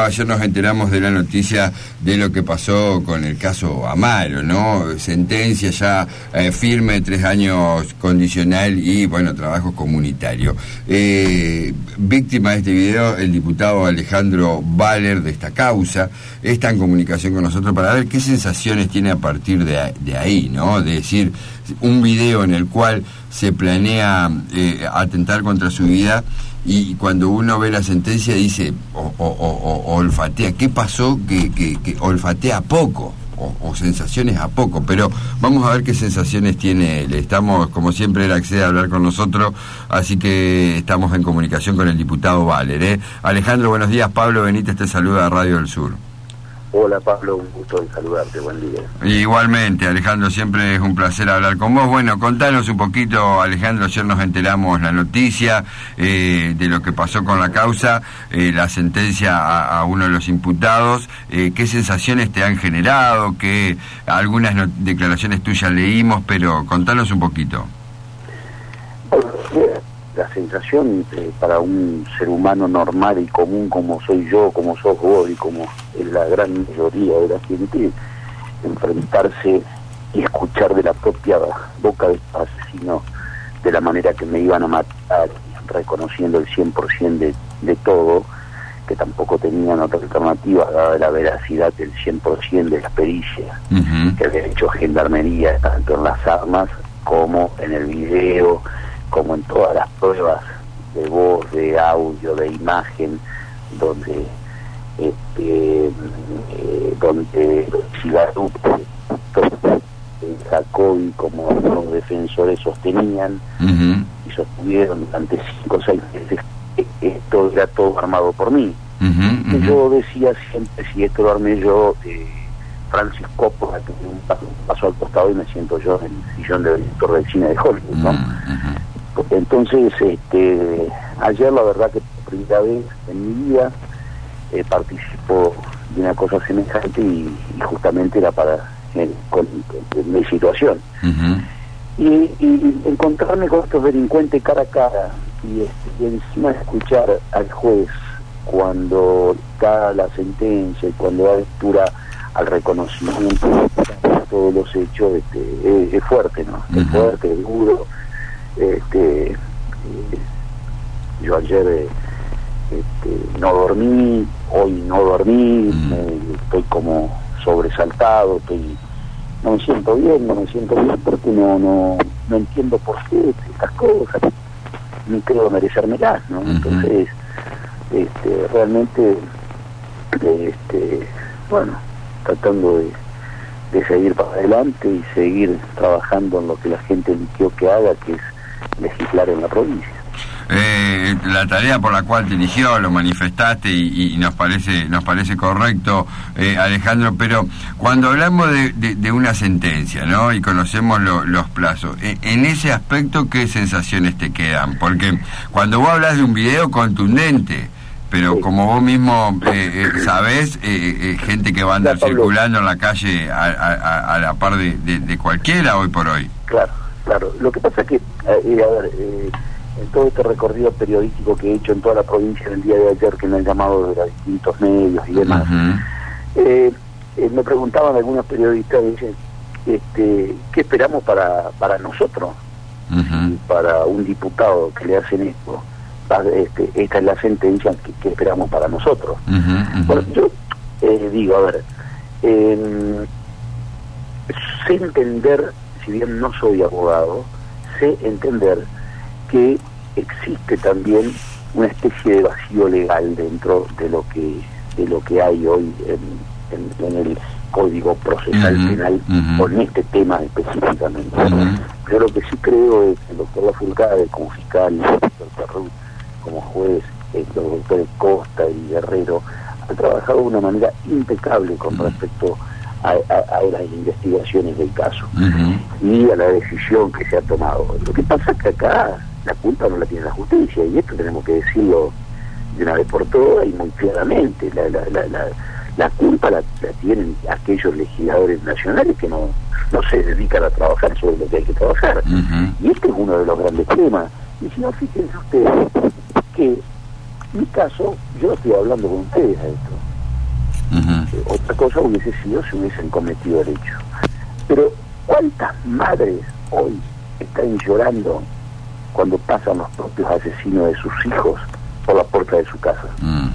ayer nos enteramos de la noticia de lo que pasó con el caso Amaro, ¿no? Sentencia ya firme, 3 años condicional y, bueno, trabajo comunitario. Víctima de este video, el diputado Alejandro Baller, de esta causa, está en comunicación con nosotros para ver qué sensaciones tiene a partir de ahí, ¿no? De decir, un video en el cual se planea atentar contra su vida, y cuando uno ve la sentencia dice, olfatea, ¿qué pasó? Que olfatea poco, o sensaciones a poco, pero vamos a ver qué sensaciones tiene él. Estamos, como siempre, él accede a hablar con nosotros, así que estamos en comunicación con el diputado Baller, Alejandro, buenos días. Pablo Benítez te saluda a Radio del Sur. Hola Pablo, un gusto en saludarte, buen día. Igualmente, Alejandro, siempre es un placer hablar con vos. Bueno, contanos un poquito, Alejandro, ayer nos enteramos la noticia de lo que pasó con la causa, la sentencia a uno de los imputados, qué sensaciones te han generado, que algunas declaraciones tuyas leímos, pero contanos un poquito. La sensación para un ser humano normal y común como soy yo, como sos vos y como es la gran mayoría de la gente, enfrentarse y escuchar de la propia boca del asesino de la manera que me iban a matar, reconociendo el 100% de todo, que tampoco tenían otra alternativa dada la veracidad del 100% de las pericias que había hecho Gendarmería, tanto en las armas como en el video, como en todas las pruebas de voz, de audio, de imagen, donde Cigarú sacó, y como los defensores sostenían y sostuvieron durante 5 o 6 meses, esto era todo armado por mí. Y yo decía siempre, si esto lo armé yo, Francis Coppola, que un paso al costado y me siento yo en el sillón de director del cine de Hollywood, ¿no? Entonces, ayer la verdad que por primera vez en mi vida participo de una cosa semejante, y justamente era para con mi situación. Y encontrarme con estos delincuentes cara a cara, y encima escuchar al juez cuando da la sentencia y cuando da lectura al reconocimiento de todos los hechos, es fuerte, ¿no? Es fuerte, es duro. Yo ayer no dormí, hoy no dormí, estoy como sobresaltado, no me siento bien porque no entiendo por qué estas cosas, ni creo merecérmelas, ¿no? Entonces, realmente, bueno, tratando de seguir para adelante y seguir trabajando en lo que la gente eligió que haga, que es legislar en la provincia. La tarea por la cual te eligió, lo manifestaste y nos parece correcto, Alejandro, pero cuando hablamos de una sentencia, ¿no? Y conocemos los plazos, en ese aspecto, ¿qué sensaciones te quedan? Porque cuando vos hablas de un video contundente, pero como vos mismo sabés, gente que va a andar circulando en la calle a la par de cualquiera hoy por hoy. Claro. Lo que pasa es que, en todo este recorrido periodístico que he hecho en toda la provincia en el día de ayer, que me han llamado de los distintos medios y demás, me preguntaban algunos periodistas, dicen, ¿qué esperamos para nosotros? Para un diputado que le hacen esto. Esta es la sentencia que esperamos para nosotros. Bueno, yo digo, a ver, sé entender, si bien no soy abogado, sé entender que existe también una especie de vacío legal dentro de lo que hay hoy en el Código Procesal Penal con este tema específicamente. Yo lo que sí creo es que el doctor Lafourcade como fiscal, el doctor Perrut como juez, los doctores Costa y Guerrero han trabajado de una manera impecable con respecto a las investigaciones del caso y a la decisión que se ha tomado. Lo que pasa es que acá la culpa no la tiene la justicia, y esto tenemos que decirlo de una vez por todas y muy claramente. La culpa la tienen aquellos legisladores nacionales que no se dedican a trabajar sobre lo que hay que trabajar. Y este es uno de los grandes temas. Y si no, fíjense ustedes que mi caso, yo estoy hablando con ustedes a esto, Otra cosa hubiese sido si hubiesen cometido el hecho. Pero ¿cuántas madres hoy están llorando cuando pasan los propios asesinos de sus hijos por la puerta de su casa?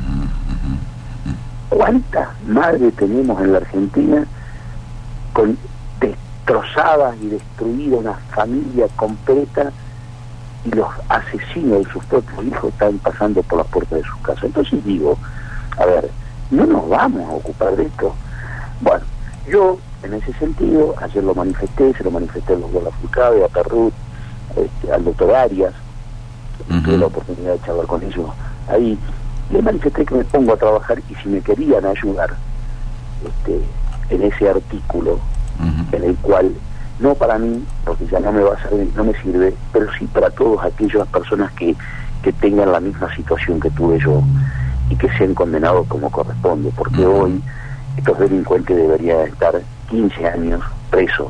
¿Cuántas madres tenemos en la Argentina con destrozadas y destruida una familia completa, y los asesinos de sus propios hijos están pasando por la puerta de su casa? Entonces digo, a ver, no nos vamos a ocupar de esto. Bueno, yo en ese sentido ayer lo manifesté, se lo manifesté al doctor Lafourcade, a Perrut, al doctor Arias, tuve la oportunidad de charlar con ellos ahí. Le manifesté que me pongo a trabajar y si me querían ayudar en ese artículo, en el cual, no para mí, porque ya no me va a servir, no me sirve, pero sí para todas aquellas personas que tengan la misma situación que tuve yo y que sean condenados como corresponde, porque hoy estos delincuentes deberían estar 15 años presos.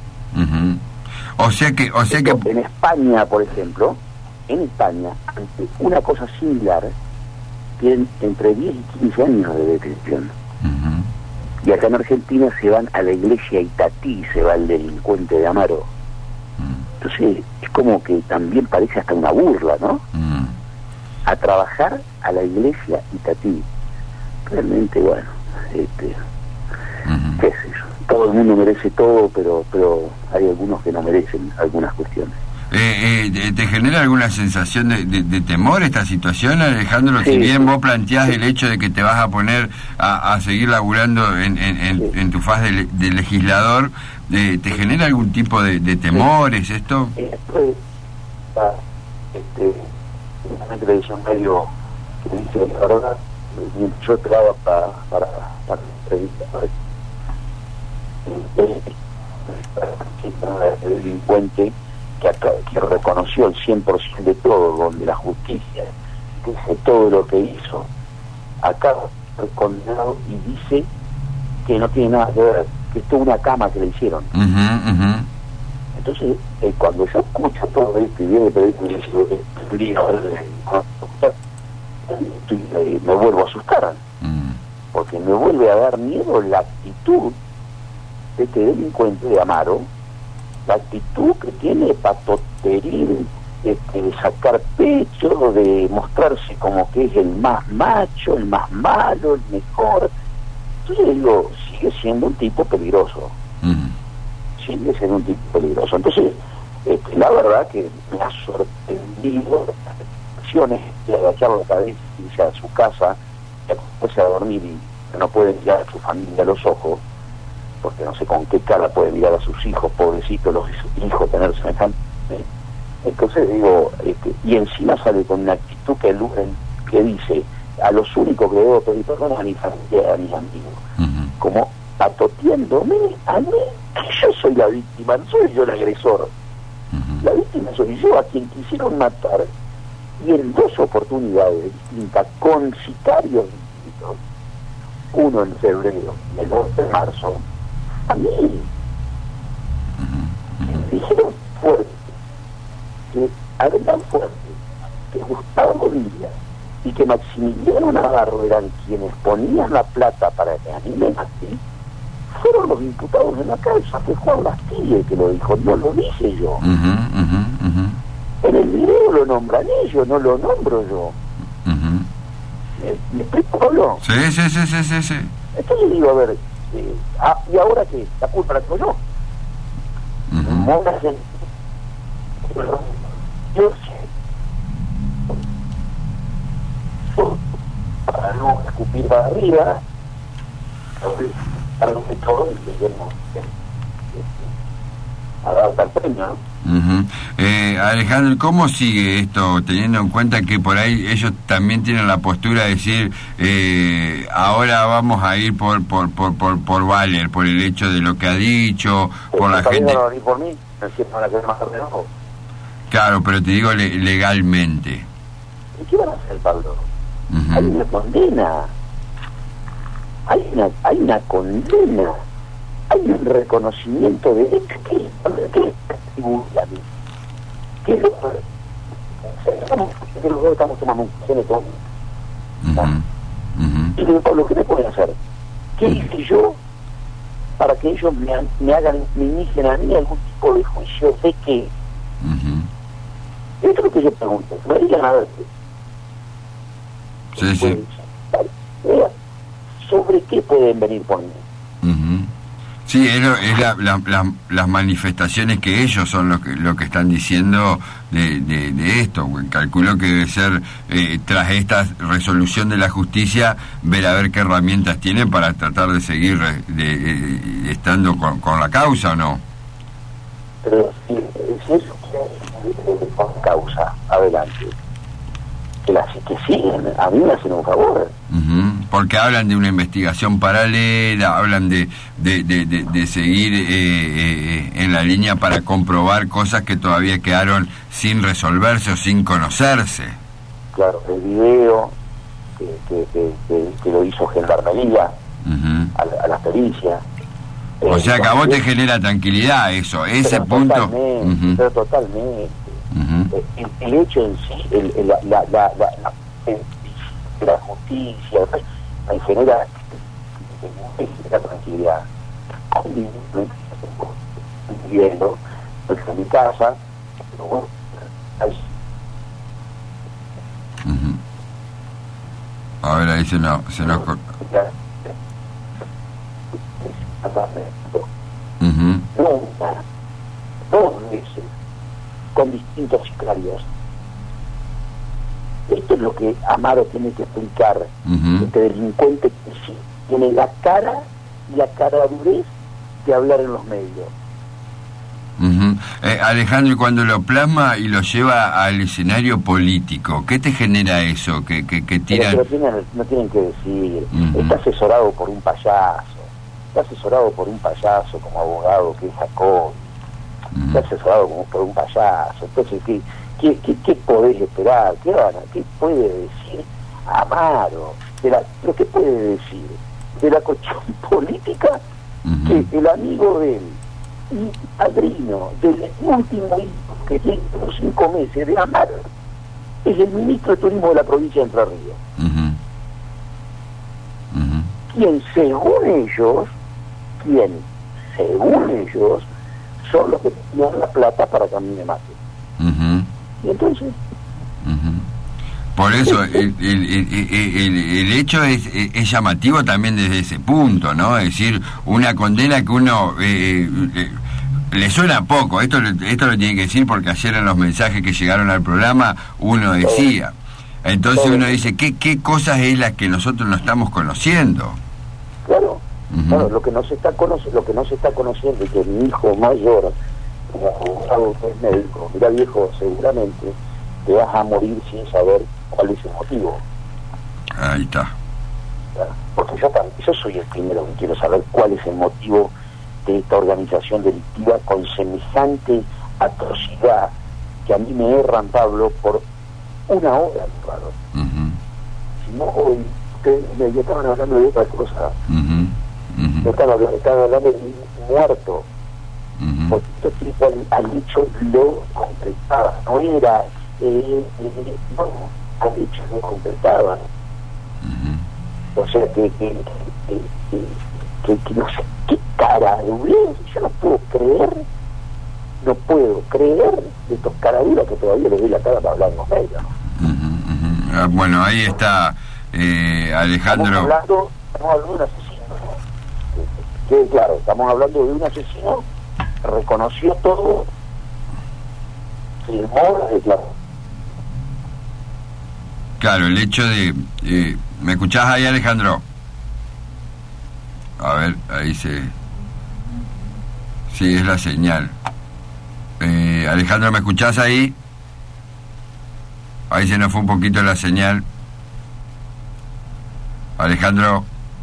O sea que en España, por ejemplo, ante una cosa similar, tienen entre 10 y 15 años de detención. Y acá en Argentina se van a la iglesia Itatí, se va el delincuente de Amaro. Entonces es como que también parece hasta una burla, ¿no? A trabajar a la iglesia Itatí. Realmente, bueno, qué sé yo, todo el mundo merece todo, pero hay algunos que no merecen algunas cuestiones. ¿Te genera alguna sensación de temor esta situación, Alejandro? Sí, si bien sí, vos planteás el hecho de que te vas a poner a seguir laburando en tu faz de legislador, ¿te genera algún tipo de temores esto? Esto es una televisión medio que dice la verdad. Yo esperaba para entrevistar el delincuente que reconoció el 100% de todo, donde la justicia dice todo lo que hizo, acá condenado y dice que no tiene nada que ver, que esto es una cama que le hicieron. Entonces, cuando yo escucho todo esto y viene el periódico y dice me vuelvo a asustar, porque me vuelve a dar miedo la actitud de este delincuente de Amaro, la actitud que tiene patoterín, de sacar pecho, de mostrarse como que es el más macho, el más malo, el mejor. Entonces digo, sigue siendo un tipo peligroso. Sigue siendo un tipo peligroso. Entonces, la verdad que me ha sorprendido las acciones de agachar la cabeza y irse a su casa, y acostarse a dormir y no puede mirar a su familia a los ojos, porque no sé con qué cara puede mirar a sus hijos, pobrecitos los hijos, tener semejante. Entonces digo, y encima sale con una actitud que dice, a los únicos que debo pedir perdón es a mi familia, a mis amigos, como patoteándome a mí, que yo soy la víctima, no soy yo el agresor. La víctima soy yo, a quien quisieron matar, y en 2 oportunidades distintas, con sicarios distintos, uno en febrero y el otro en marzo, a mí me dijeron fuerte, que Adrián Fuerte, que Gustavo Díaz y que Maximiliano Navarro eran quienes ponían la plata para que a mí me maté, fueron los imputados en la causa. Fue Juan Bastille que lo dijo, no lo dije yo. En el video lo nombran ellos, no lo nombro yo. ¿Me explico, Pablo? Sí. Entonces digo, a ver, ¿y ahora qué? ¿La culpa la tengo yo? Yo sé, para no escupir para arriba, para lo que todo y lleguemos a dar tal premio, ¿no? Alejandro, ¿cómo sigue esto, teniendo en cuenta que por ahí ellos también tienen la postura de decir ahora vamos a ir por Valer, por el hecho de lo que ha dicho, por la gente? ¿No van a venir por mí? ¿No es van a querer más tarde, no? Claro, pero te digo legalmente. ¿Y qué van a hacer, Pablo? Hay una condena, hay una condena, hay un reconocimiento de hechos que atribuye a mí. Que los dos estamos tomando un geneto. Y digo, Pablo, ¿qué me pueden hacer? ¿Qué hice yo para que ellos me inicien a mí algún tipo de juicio de qué? Esto es lo que yo pregunto. No digan nada de sí, sí. ¿Sobre qué pueden venir por mí? Sí, es las manifestaciones que ellos son lo que están diciendo de esto. Calculo que debe ser, tras esta resolución de la justicia, ver a ver qué herramientas tienen para tratar de seguir estando con la causa, ¿o no? Pero si eso quiere con causa, adelante. Que siguen, a mí me hacen un favor. Porque hablan de una investigación paralela, hablan de seguir en la línea para comprobar cosas que todavía quedaron sin resolverse o sin conocerse. Claro, el video que lo hizo Gendarmería a las pericias. O sea que a vos te genera tranquilidad eso, ese punto. Totalmente, pero totalmente. El hecho en sí, la justicia, me genera tranquilidad. Viviendo en mi casa, pero bueno, a ver, ahí se nos dos veces con distintos sicarios. Esto es lo que Amaro tiene que explicar. Este delincuente que sí tiene la cara y la caradurez de hablar en los medios. Alejandro, y cuando lo plasma y lo lleva al escenario político, ¿qué te genera eso? Que tiran... Pero no tienen que decir. Está asesorado por un payaso. Está asesorado por un payaso como abogado que es Jacob. Está asesorado por un payaso. Entonces, ¿qué podés esperar? ¿Qué puede decir Amaro? ¿Pero qué puede decir? De la cuestión política, que el amigo de él y padrino del último hijo que tiene los 5 meses de Amaro es el ministro de Turismo de la provincia de Entre Ríos. Quien según ellos son los que tienen la plata para que a mí me maten. Y entonces por eso el hecho es llamativo también desde ese punto, ¿no? Es decir, una condena que uno le suena poco. Esto lo tiene que decir porque ayer en los mensajes que llegaron al programa uno decía. Entonces uno dice, ¿qué cosas es las que nosotros no estamos conociendo? Claro, claro, lo que no se está conociendo es que mi hijo mayor, como abogado que es médico, mira viejo, seguramente te vas a morir sin saber cuál es el motivo. Ahí está. Porque yo soy el primero que quiero saber cuál es el motivo de esta organización delictiva con semejante atrocidad que a mí me erran, Pablo, por una hora, claro. Si no, hoy ustedes ya estaban hablando de otra cosa. Estaban hablando de un muerto. Porque estos tipos al hecho lo completaban, no era no, al hecho lo completaban. O sea que no sé qué caradurez, yo no puedo creer de estos caraduras que todavía les doy la cara para hablar en los medios. Bueno, ahí está Alejandro. Estamos hablando de un asesino, que claro, estamos hablando de un asesino, reconoció todo, firmó la declaración. Claro, el hecho de... ¿me escuchás ahí, Alejandro? A ver, ahí se... Sí, es la señal. Alejandro, ¿me escuchás ahí? Ahí se nos fue un poquito la señal. Alejandro.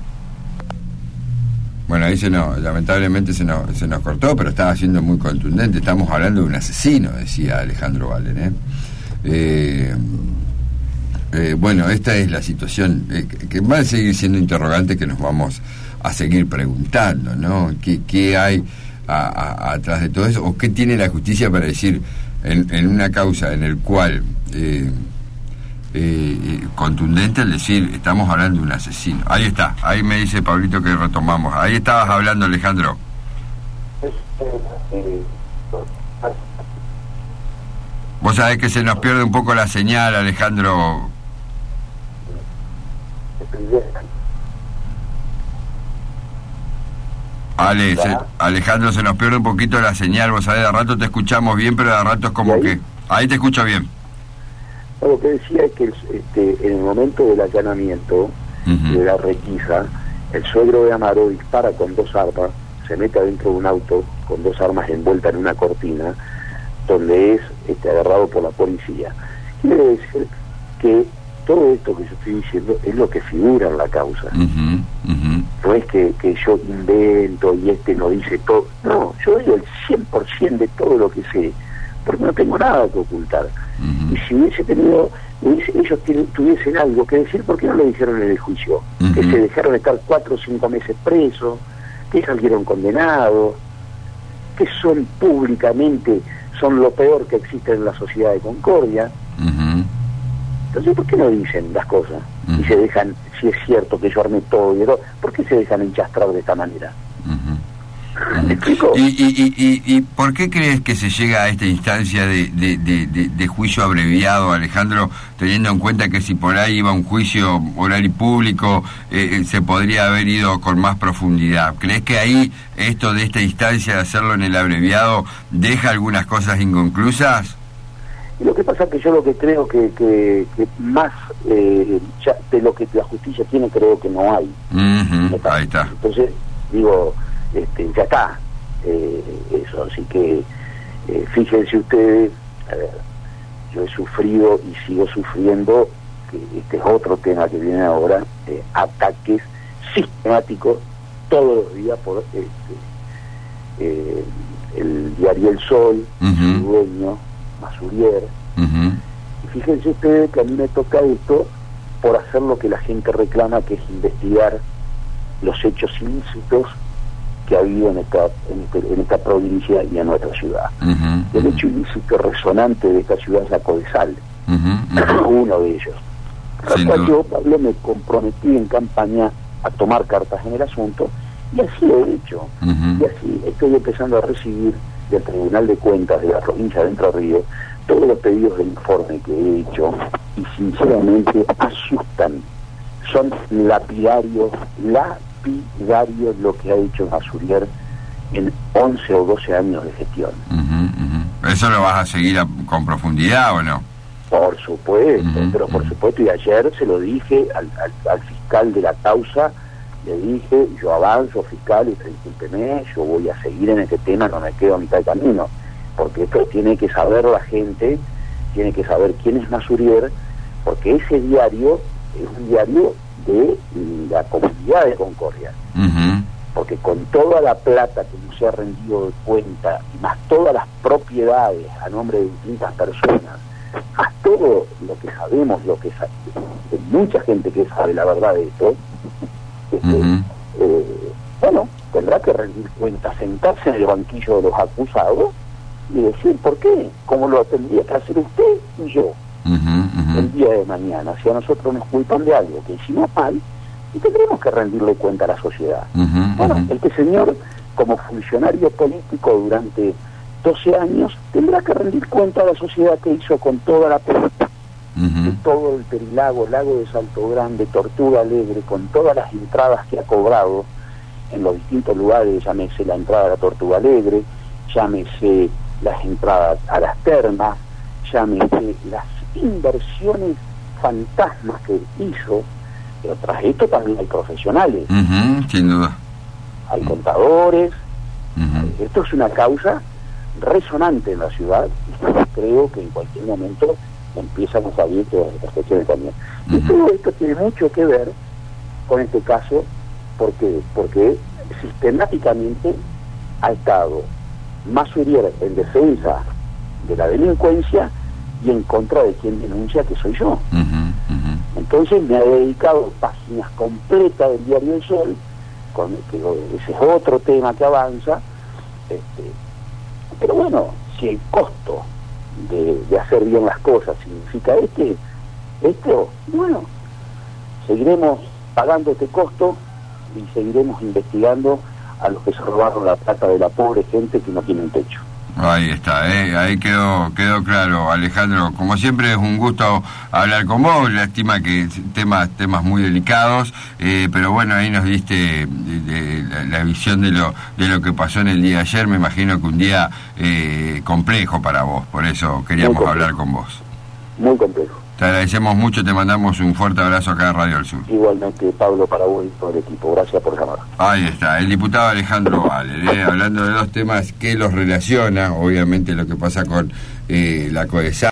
Bueno, ahí lamentablemente se nos cortó, pero estaba siendo muy contundente. Estamos hablando de un asesino, decía Alejandro Valen, bueno, esta es la situación que va a seguir siendo interrogante, que nos vamos a seguir preguntando, ¿no? ¿Qué hay atrás de todo eso? ¿O qué tiene la justicia para decir en una causa en el cual contundente al decir, estamos hablando de un asesino. Ahí está, ahí me dice Pablito que retomamos. Ahí estabas hablando, Alejandro. Vos sabés que se nos pierde un poco la señal, Alejandro. Alejandro, se nos pierde un poquito la señal, vos sabés, de rato te escuchamos bien, pero de rato es como que... Ahí te escucho bien. Lo que decía es que en el momento del allanamiento, de la requisa, el suegro de Amaro dispara con 2 armas, se mete adentro de un auto con 2 armas envueltas en una cortina, donde es agarrado por la policía. Quiere decir que todo esto que yo estoy diciendo es lo que figura en la causa. No es que yo invento y no dice todo. No, yo digo el 100% de todo lo que sé, porque no tengo nada que ocultar. Y si hubiese tenido, ellos tuviesen algo que decir, ¿por qué no lo dijeron en el juicio? Que se dejaron estar 4 o 5 meses presos, que salieron condenados, que son públicamente, son lo peor que existe en la sociedad de Concordia. Entonces, ¿por qué no dicen las cosas? Y se dejan, si es cierto que yo armé todo, ¿por qué se dejan enchastrar de esta manera? ¿Me explico? ¿Y por qué crees que se llega a esta instancia de juicio abreviado, Alejandro, teniendo en cuenta que si por ahí iba un juicio oral y público, se podría haber ido con más profundidad? ¿Crees que ahí esto de esta instancia de hacerlo en el abreviado deja algunas cosas inconclusas? Y lo que pasa es que yo lo que creo que más ya de lo que la justicia tiene, creo que no hay. Ahí está. Entonces, digo, ya está. Eso, así que fíjense ustedes, yo he sufrido y sigo sufriendo, que este es otro tema que viene ahora, ataques sistemáticos todos los días por el diario El Sol, su dueño, Masurier. Y fíjense ustedes que a mí me toca esto por hacer lo que la gente reclama, que es investigar los hechos ilícitos que ha habido en esta provincia y en nuestra ciudad. El hecho ilícito resonante de esta ciudad es la Codesal, uno de ellos. Yo, Pablo, me comprometí en campaña a tomar cartas en el asunto, y así lo he hecho. Y así estoy empezando a recibir del Tribunal de Cuentas de la provincia de Entre Ríos todos los pedidos de informe que he hecho, y sinceramente asustan. Son lapidarios lo que ha hecho Masurier en 11 o 12 años de gestión. ¿Eso lo vas a seguir con profundidad o no? Por supuesto, pero por supuesto, y ayer se lo dije al fiscal de la causa, le dije, yo avanzo, fiscal, y discúlpeme, yo voy a seguir en este tema, no me quedo a mitad de camino, porque esto tiene que saber la gente, tiene que saber quién es Masurier, porque ese diario es un diario de la comunidad de Concordia, porque con toda la plata que no se ha rendido de cuenta, y más todas las propiedades a nombre de distintas personas, más todo lo que sabemos, de mucha gente que sabe la verdad de esto, bueno, tendrá que rendir cuentas, sentarse en el banquillo de los acusados y decir por qué, como lo tendría que hacer usted y yo el día de mañana, si a nosotros nos culpan de algo que hicimos mal, y tendremos que rendirle cuenta a la sociedad. Bueno, este señor, como funcionario político durante 12 años, tendrá que rendir cuenta a la sociedad que hizo con toda la política, de todo el Perilago, Lago de Salto Grande, Tortuga Alegre, con todas las entradas que ha cobrado en los distintos lugares, llámese la entrada a la Tortuga Alegre, llámese las entradas a las termas, llámese las inversiones fantasmas que hizo, pero tras esto también hay profesionales, sin duda, hay contadores. Esto es una causa resonante en la ciudad, y creo que en cualquier momento empiezan a salir todas estas cuestiones también. Y todo esto tiene mucho que ver con este caso, porque sistemáticamente ha estado Masurier en defensa de la delincuencia y en contra de quien denuncia, que soy yo. Entonces me ha dedicado páginas completas del diario El Sol, que ese es otro tema que avanza, pero bueno, si el costo de hacer bien las cosas significa Bueno, seguiremos pagando este costo y seguiremos investigando a los que se robaron la plata de la pobre gente que no tiene un techo. Ahí está, ahí quedó claro, Alejandro. Como siempre es un gusto hablar con vos, lástima que temas muy delicados, pero bueno, ahí nos diste la visión de lo que pasó en el día de ayer. Me imagino que un día complejo para vos, por eso queríamos hablar con vos. Muy complejo. Te agradecemos mucho, te mandamos un fuerte abrazo acá de Radio del Sur. Igualmente, Pablo, para vos y todo el equipo. Gracias por llamar. Ahí está, el diputado Alejandro Valer, hablando de dos temas que los relaciona, obviamente lo que pasa con la CODESA.